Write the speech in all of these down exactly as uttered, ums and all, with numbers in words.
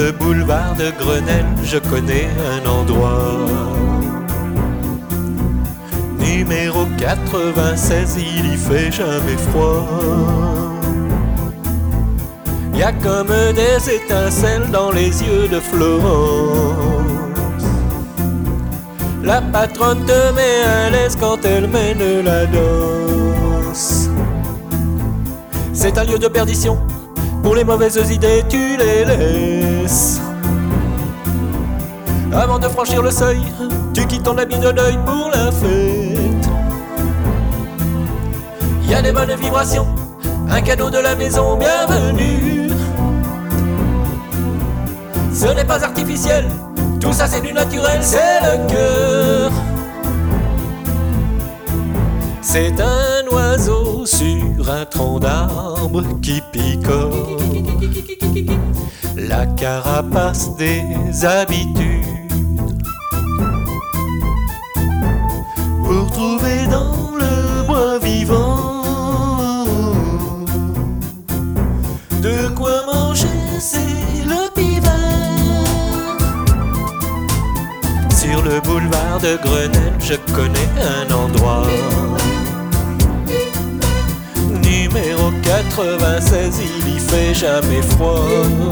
le boulevard de Grenelle, je connais un endroit. Numéro quatre-vingt-seize, il y fait jamais froid. Y a comme des étincelles dans les yeux de Florence. La patronne te met à l'aise quand elle mène la danse. C'est un lieu de perdition, pour les mauvaises idées tu les laisses. Avant de franchir le seuil, tu quittes ton habit de deuil pour la fête. Y a des bonnes vibrations, un cadeau de la maison, bienvenue. Ce n'est pas artificiel, tout ça c'est du naturel, c'est le cœur. C'est un oiseau sur un tronc d'arbre qui picore la carapace des habitudes pour trouver dans le bois vivant de quoi manger, c'est le pivert. Sur le boulevard de Grenelle, je connais un endroit. Numéro quatre-vingt-seize, il y fait jamais froid.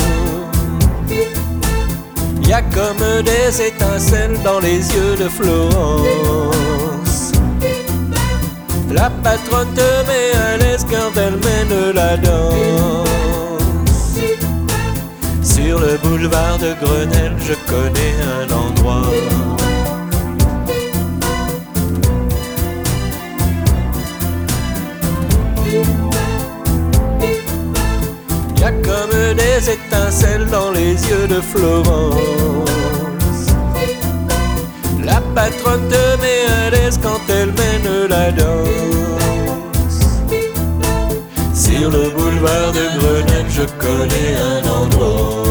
Y a comme des étincelles dans les yeux de Florence. La patronne te met à l'aise quand elle mène la danse. Sur le boulevard de Grenelle, je connais un endroit. Y a comme des étincelles dans les yeux de Florence. La patronne te met à l'aise quand elle mène la danse. Sur le boulevard de Grenelle, je connais un endroit.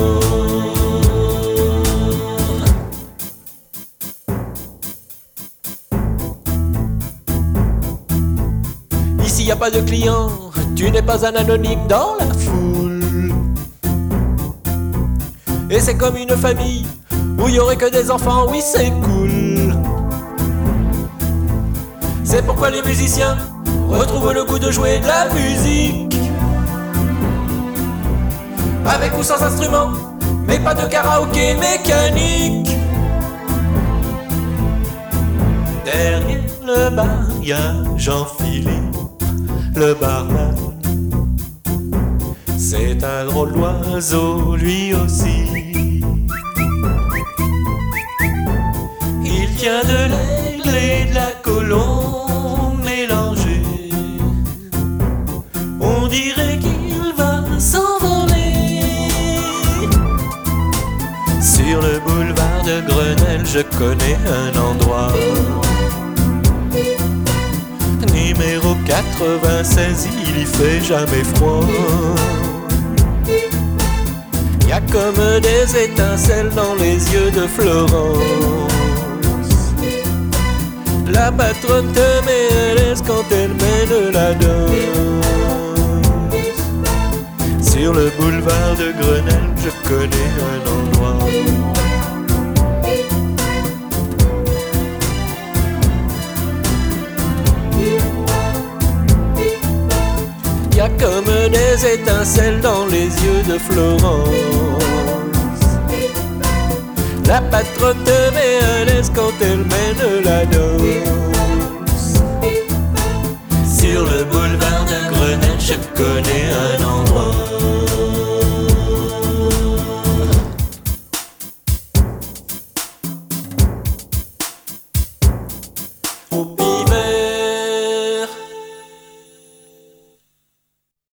Ici y a pas de clients, tu n'es pas un anonyme dans la foule. Et c'est comme une famille où y aurait que des enfants, oui c'est cool. C'est pourquoi les musiciens retrouvent le goût de jouer de la musique. Avec ou sans instrument, mais pas de karaoké mécanique. Derrière le bar y a Jean-Philippe, le barman. C'est un drôle d'oiseau lui aussi. Il tient de l'aigle et de la colombe mélangée. On dirait qu'il va s'envoler. Sur le boulevard de Grenelle, je connais un endroit. Numéro quatre-vingt-seize, il y fait jamais froid. Y a comme des étincelles dans les yeux de Florence. La patronne te met à l'aise quand elle mène la danse. Sur le boulevard de Grenelle, je connais un endroit. Y a comme des étincelles dans les yeux de Florence. La patronne te met à l'aise quand elle mène la danse. Sur le boulevard de Grenelle, je connais